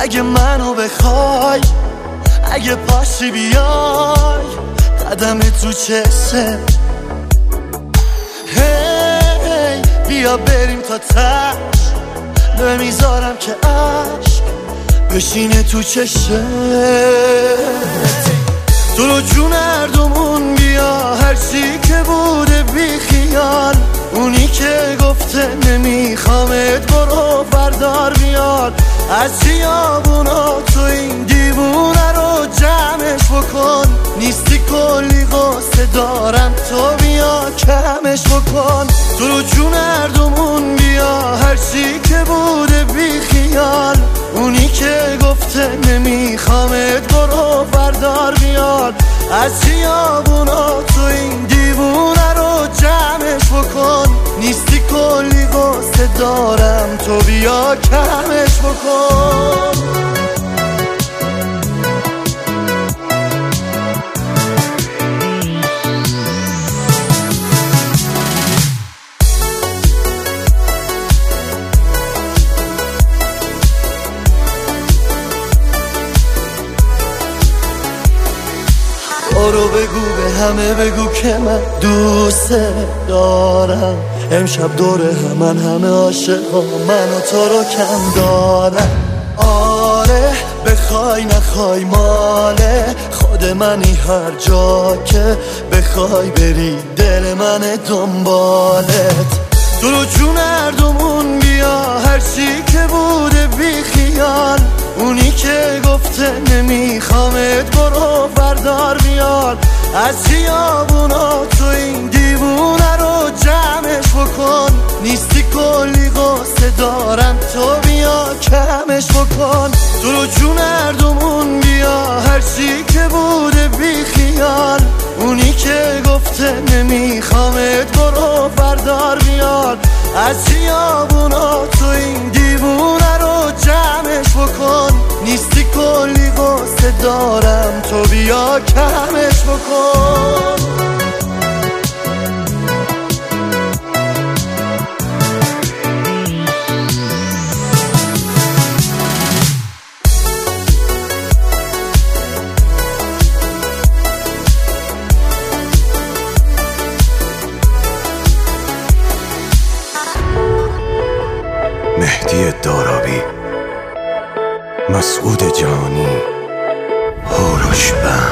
اگه منو بخوای، اگه پاشی بیای قدم تو چشه، هی بیا بریم تا تش، نمیذارم که عشق بشینه تو چشه. تو رو جون هردومون بیا، هرچی که بوده بی خیال، اونی که گفته نمیخوامت برو بردار بیاد از خیابونا. تو این دیوونه رو جمعش بکن، نیستی کلی قصه دارم، تو بیا کمش بکن. تو رو جون هردومون بیا، هرچی که بوده بی خیال، اونی که گفته نمیخوامت برو بردار بیاد از خیابونا. تو این دیوونه رو جمعش بکن، نیستی کلی قصه دارم، تو بیا کمش بکن. برو بگو به همه بگو که من دوست دارم، امشب دور همه عاشقا من و تو رو کم دارم. آره بخوای نخوای ماله خود منی، هر جا که بخوای بری دل من دنبالت. تو رو جون هردومون بیا، هرچی که بوده بی خیال، اونی که گفته نمیخوامت برو بردار بیار از خیابونا. تو این دیوونه رو جمعش بکن، نیستی کلی قصه دارم، تو بیا کمش بکن. تو رو جون هردومون بیا، هرچی که بوده بی خیال، اونی که گفته نمیخوامت برو بردار بیار از خیابونا. تو این دیوونه رو جمعش بکن، نیستی کلی قصه دارم، تو بیا کمش بکن. مهدی دارابی، مسعود جانی، هوروش بند.